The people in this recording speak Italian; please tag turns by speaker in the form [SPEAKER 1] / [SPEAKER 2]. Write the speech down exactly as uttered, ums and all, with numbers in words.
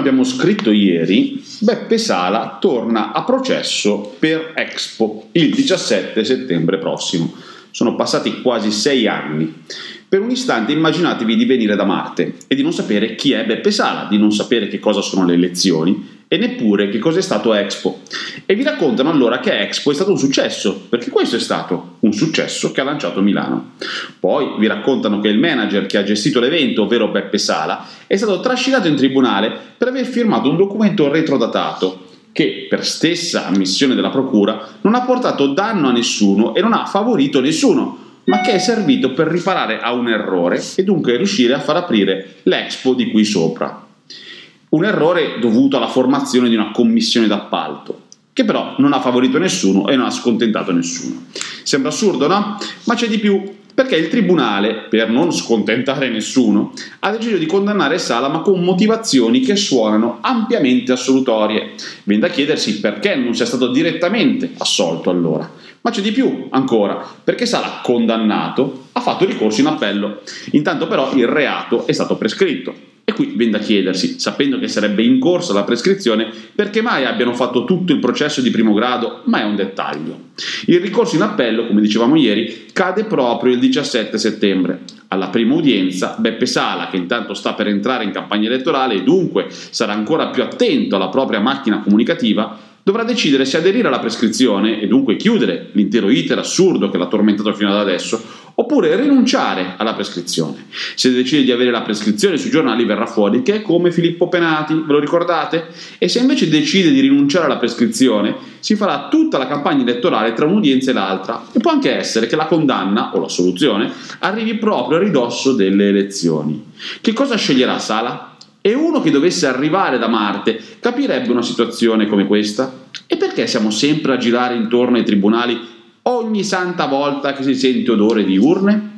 [SPEAKER 1] abbiamo scritto ieri, Beppe Sala torna a processo per Expo il diciassette settembre prossimo. Sono passati quasi sei anni. Per un istante immaginatevi di venire da Marte e di non sapere chi è Beppe Sala, di non sapere che cosa sono le elezioni e neppure che cosa è stato Expo. E vi raccontano allora che Expo è stato un successo, perché questo è stato un successo che ha lanciato Milano. Poi vi raccontano che il manager che ha gestito l'evento, ovvero Beppe Sala, è stato trascinato in tribunale per aver firmato un documento retrodatato che, per stessa ammissione della procura, non ha portato danno a nessuno e non ha favorito nessuno, ma che è servito per riparare a un errore e dunque riuscire a far aprire l'Expo di qui sopra. Un errore dovuto alla formazione di una commissione d'appalto, che però non ha favorito nessuno e non ha scontentato nessuno. Sembra assurdo, no? Ma c'è di più, perché il tribunale, per non scontentare nessuno, ha deciso di condannare Sala, ma con motivazioni che suonano ampiamente assolutorie. Viene da chiedersi perché non sia stato direttamente assolto allora. Ma c'è di più ancora, perché Sala, condannato, ha fatto ricorso in appello. Intanto però il reato è stato prescritto. E qui viene da chiedersi, sapendo che sarebbe in corsa la prescrizione, perché mai abbiano fatto tutto il processo di primo grado, ma è un dettaglio. Il ricorso in appello, come dicevamo ieri, cade proprio il diciassette settembre. Alla prima udienza, Beppe Sala, che intanto sta per entrare in campagna elettorale e dunque sarà ancora più attento alla propria macchina comunicativa, dovrà decidere se aderire alla prescrizione e dunque chiudere l'intero iter assurdo che l'ha tormentato fino ad adesso, oppure rinunciare alla prescrizione. Se decide di avere la prescrizione sui giornali verrà fuori che è come Filippo Penati, ve lo ricordate? E se invece decide di rinunciare alla prescrizione, si farà tutta la campagna elettorale tra un'udienza e l'altra, e può anche essere che la condanna o la soluzione arrivi proprio a ridosso delle elezioni. Che cosa sceglierà Sala? E uno che dovesse arrivare da Marte capirebbe una situazione come questa? E perché siamo sempre a girare intorno ai tribunali ogni santa volta che si sente odore di urne?